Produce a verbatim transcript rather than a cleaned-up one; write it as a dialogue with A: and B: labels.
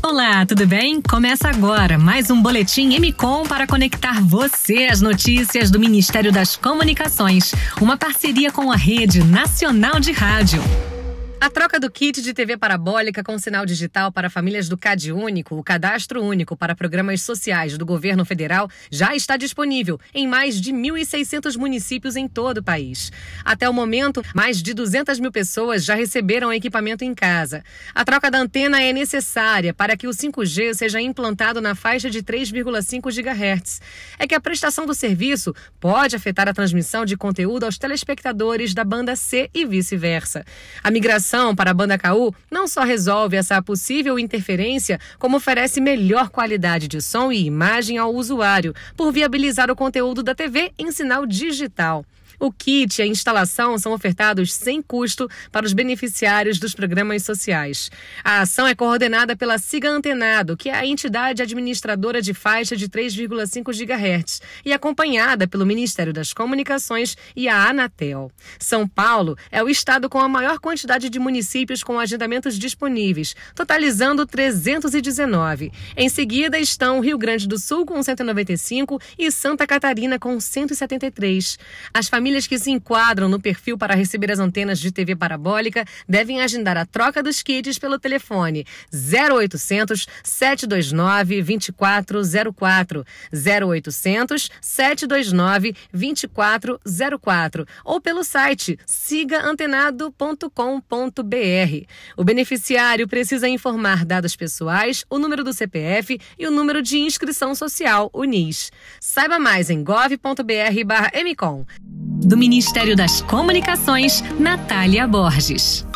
A: Olá, tudo bem? Começa agora mais um Boletim M Com para conectar você às notícias do Ministério das Comunicações, uma parceria com a Rede Nacional de Rádio. A troca do kit de T V parabólica com sinal digital para famílias do CadÚnico, o Cadastro Único para Programas Sociais do Governo Federal, já está disponível em mais de mil e seiscentos municípios em todo o país. Até o momento, mais de duzentas mil pessoas já receberam equipamento em casa. A troca da antena é necessária para que o cinco G seja implantado na faixa de três vírgula cinco gigahertz. É que a prestação do serviço pode afetar a transmissão de conteúdo aos telespectadores da banda C e vice-versa. A migração para a banda K U não só resolve essa possível interferência, como oferece melhor qualidade de som e imagem ao usuário, por viabilizar o conteúdo da T V em sinal digital. O kit e a instalação são ofertados sem custo para os beneficiários dos programas sociais. A ação é coordenada pela Siga Antenado, que é a entidade administradora de faixa de três vírgula cinco gigahertz, e acompanhada pelo Ministério das Comunicações e a Anatel. São Paulo é o estado com a maior quantidade de municípios com agendamentos disponíveis, totalizando trezentos e dezenove. Em seguida estão Rio Grande do Sul com cento e noventa e cinco e Santa Catarina com cento e setenta e três. As famílias que se enquadram no perfil para receber as antenas de T V parabólica devem agendar a troca dos kits pelo telefone zero oitocentos, sete dois nove, dois quatro zero quatro, zero oitocentos, sete dois nove, dois quatro zero quatro ou pelo site siga antenado ponto com ponto br. O beneficiário precisa informar dados pessoais, o número do C P F e o número de inscrição social, o N I S. Saiba mais em gov ponto br barra M Com. Do Ministério das Comunicações, Natália Borges.